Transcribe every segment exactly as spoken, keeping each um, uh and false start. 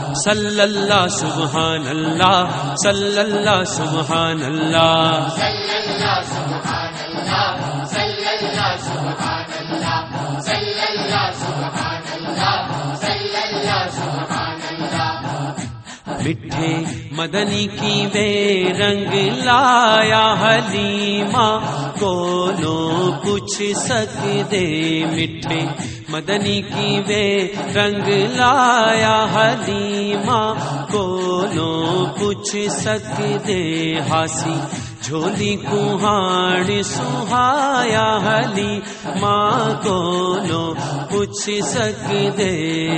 صلی اللہ سبحان اللہ صلی اللہ سبحان اللہ صلی اللہ سبحان اللہ صلی اللہ سبحان اللہ صلی اللہ سبحان اللہ صلی اللہ سبحان اللہ مٹھے مدنی کی بے رنگ لایا حلیمہ کونو پوچھ سکدے مٹھے مدنی کی بے رنگ لایا حلیمہ کونو پوچھ سکدے ہاسی جھولی کوہاڑ سہایا حلیمہ کونو پوچھ سکدے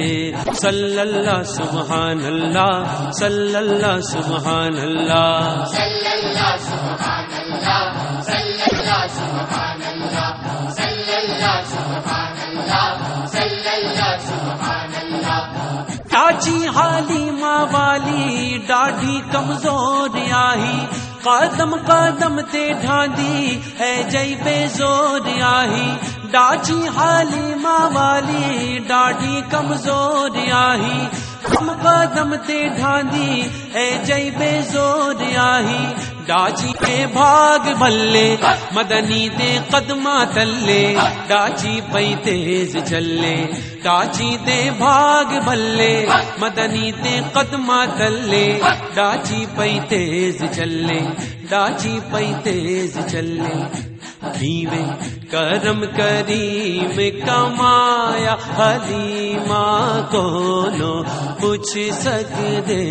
صلی اللہ سبحان اللہ صلی اللہ سبحان اللہ صلی اللہ سبحان اللہ صلی اللہ سبحان اللہ صلی اللہ سبحان اللہ صلی اللہ سبحان اللہ چاچی حلیمہ والی ڈاڈھی کمزور آہی قدم قدم تے ڈھاندی ہے جئی بے زور آہی ڈاچی حلیمہ والی ڈاڈھی کمزور آہی قدم قدم تے ڈھاندی ہے جئی بے زور آہی ڈاچی کے بھاگ بھلے مدنی دے قدمہ تلے ڈاچی پئی تیز چلے ڈاچی دے بھاگ بھلے مدنی دے قدمہ تلے ڈاچی پئی تیز چلے ڈاچی پئی تیز چلے دیوے کرم کریم کمایا حلیمہ کونو پوچھ سکدے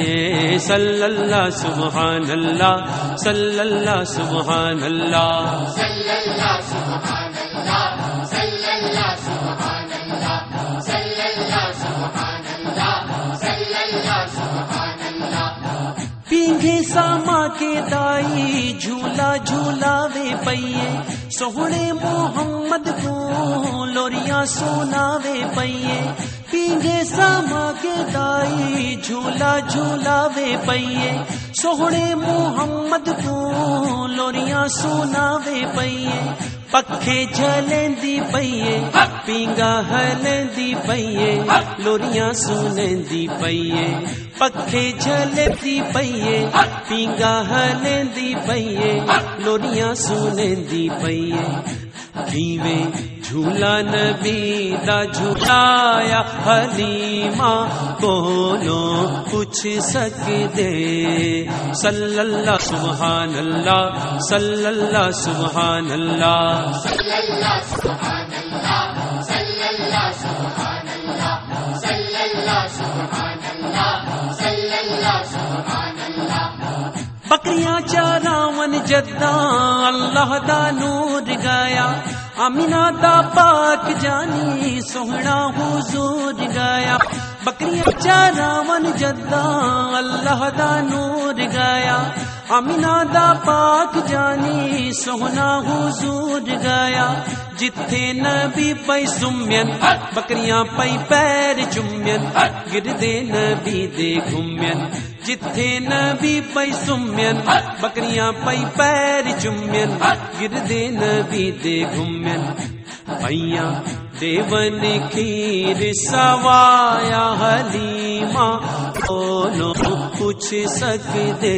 صلی اللہ سبحان اللہ صلی اللہ سبحان اللہ صلی اللہ سبحان اللہ صلی اللہ سبحان اللہ صلی اللہ سبحان اللہ صلی اللہ سبحان اللہ پینگے ساما کے دائی جھولا جھولاوے پئیے سوہنے محمد کو لوریاں سناوے پئیے پینگے ساما کے دائی جھولا جھولاوے پئیے سوہنے محمد کو لوریاں سناوے پئیے پکھے جھلیندی پئیے پینگا ہلیندی پئیے لوریاں سنیندی پئیے پکھے جھلیندی پئیے پینگا ہلیندی پئیے لوریاں سنیندی پئیے کیویں جھولا نبی دا جھولایا حلیمہ کونو پوچھ سکدے صلی اللہ سبحان اللہ صلی اللہ سبحان اللہ صلی اللہ سبحان اللہ صلی اللہ سبحان اللہ صلی اللہ سبحان اللہ صلی اللہ سبحان اللہ بکریاں چاراون جداں اللہ دا نور گایا آمینہ دا پاک جانی سوہنا حضور گایا بکریاں چاراون جداں اللہ دا نور گایا آمینہ دا پاک جانی سوہنا حضور گایا جتھے نبی پئی سمین بکریاں پئی پیر چمین گردے نبی دے گھمین جتھے نبی پئی سمین بکریاں پئی پیر چمین گردے نبی دے گھمین پئیاں دیون کھیر سوایا حلیمہ کونو پوچھ سکدے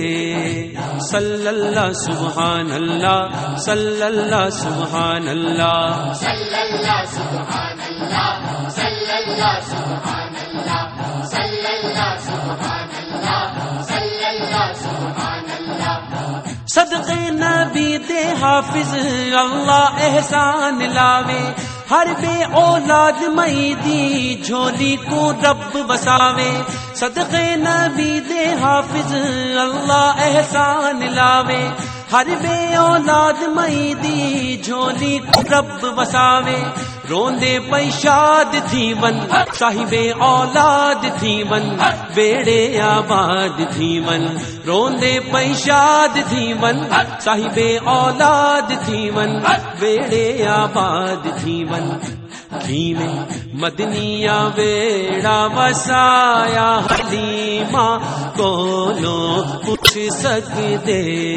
صلی اللہ سبحان اللہ صلی اللہ سبحان اللہ صلی اللہ سبحان اللہ صلی اللہ سبحان اللہ صلی اللہ سبحان اللہ صلی اللہ سبحان اللہ صدقے نبی دے حافظ اللہ احسان لاوے ہر بے اولاد مئی دی جھولی کو رب بساوے صدقے نبی دے حافظ اللہ احسان لاوے ہر بے اولاد مئی دی جھولی کو رب بساوے روندے پئی شاد تھی ون صاحب اولاد تھی ون بیڑے آباد تھی ون روندے پئی شاد تھی ون صاحب اولاد تھی ون بیڑے آباد تھی ون کیویں مدنیا ویڑا وسایا حلیمہ کونو پوچھ سکدے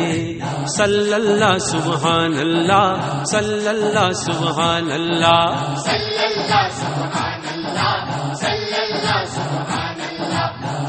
صلی اللہ سبحان اللہ صلی اللہ سبحان اللہ صلی اللہ سبحان اللہ صلی اللہ سبحان اللہ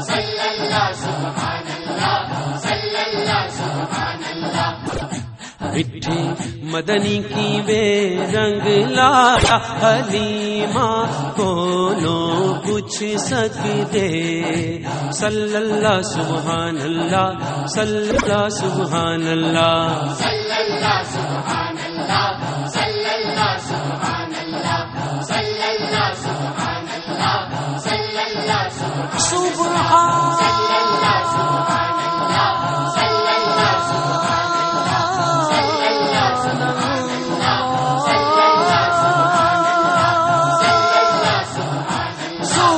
مدنی کی بے رنگ لالا حلیمہ کونوں پوچھ سکتے صلی اللہ سبحان اللہ صلی اللہ سبحان اللہ صلی اللہ سبحان اللہ صلی اللہ سبحان اللہ صلی اللہ سبحان اللہ صلی اللہ سبحان سبحان صلی اللہ سبحان اللہ صلی اللہ سبحان اللہ صلی اللہ سبحان اللہ صلی اللہ سبحان اللہ صلی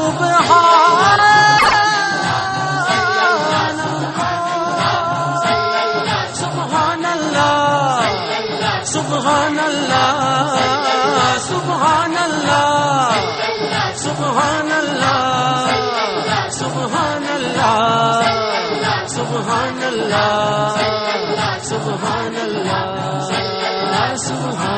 اللہ سبحان اللہ سبحان اللہ سبحان اللہ سبحان اللہ سبحان اللہ سبحان اللہ سبحان اللہ سبحان